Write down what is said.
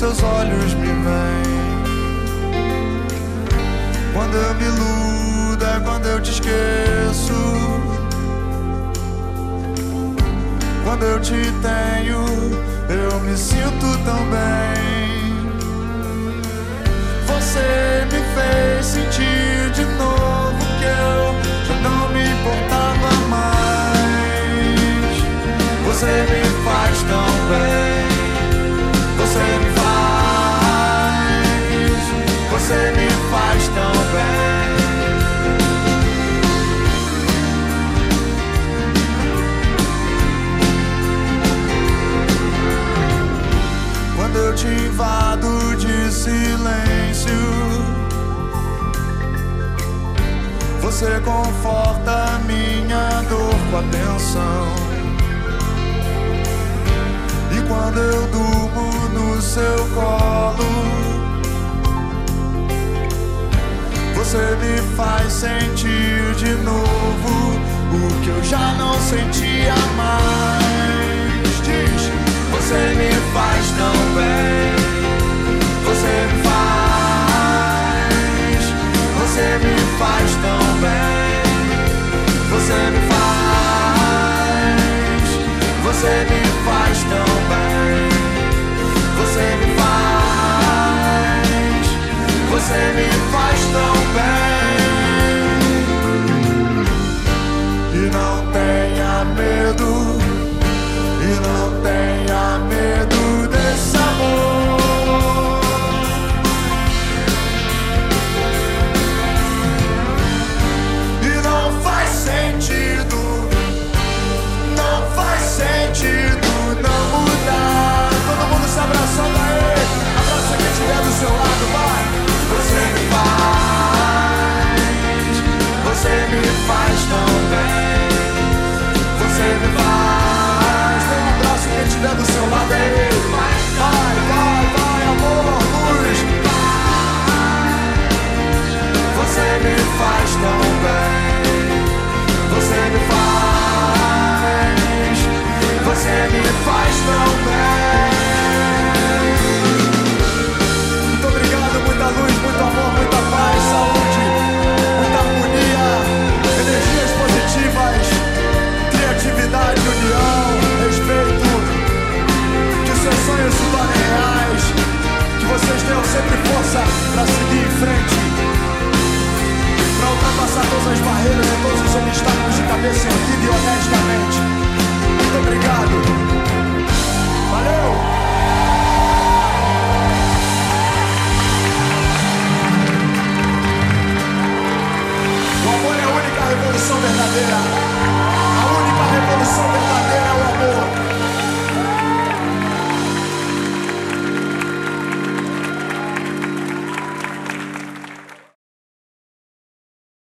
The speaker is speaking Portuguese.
seus olhos me veem. Quando eu me iludo é quando eu te esqueço. Quando eu te tenho, eu me sinto tão bem. Você me fez sentir de novo que eu já não me importava mais. Você me faz tão bem. Você me faz tão bem. Quando eu te invado de silêncio, você conforta minha dor com atenção. E quando eu durmo no seu colo, você me faz sentir de novo o que eu já não sentia mais. Diz, você me faz tão bem. Você me faz tão bem. Você me faz tão bem. Você me faz tão bem.